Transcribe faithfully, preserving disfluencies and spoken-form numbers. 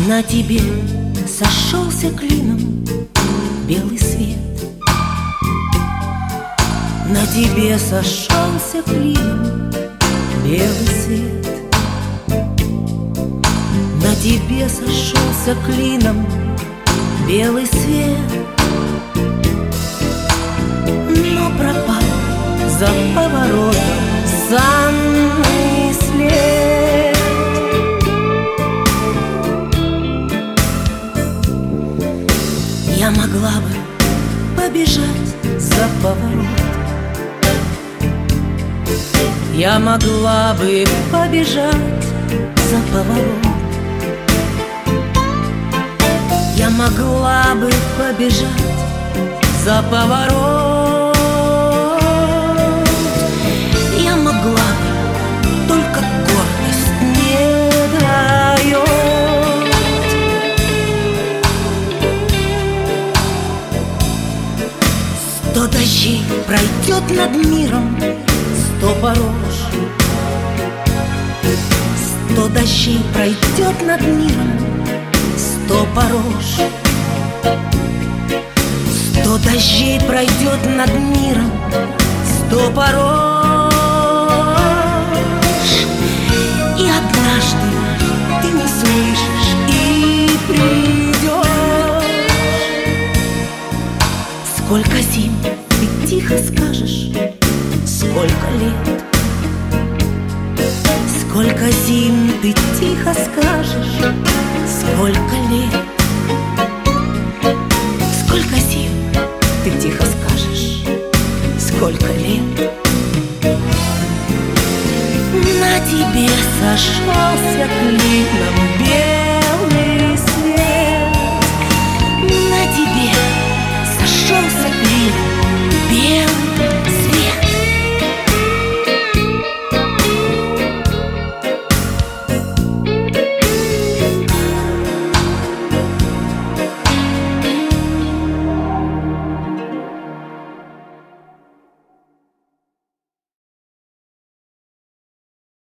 На тебе сошелся клином белый свет. На тебе сошелся клином белый свет. На тебе сошелся клином белый свет. Но пропал за поворотом санный след. Я могла бы побежать за поворот. Я могла бы побежать за поворот. Я могла бы побежать за поворот. Я могла бы, только гордость не дает. Сто дождей пройдет над миром, сто порож. Сто дождей пройдет над миром, сто порож. Сто дождей пройдет над миром, сто порож. И однажды ты не слышишь и придешь. Сколько зим ты тихо скажешь, сколько лет. Сколько зим ты тихо скажешь, сколько лет. Сколько зим ты тихо скажешь, сколько лет. На тебе сошелся клином белый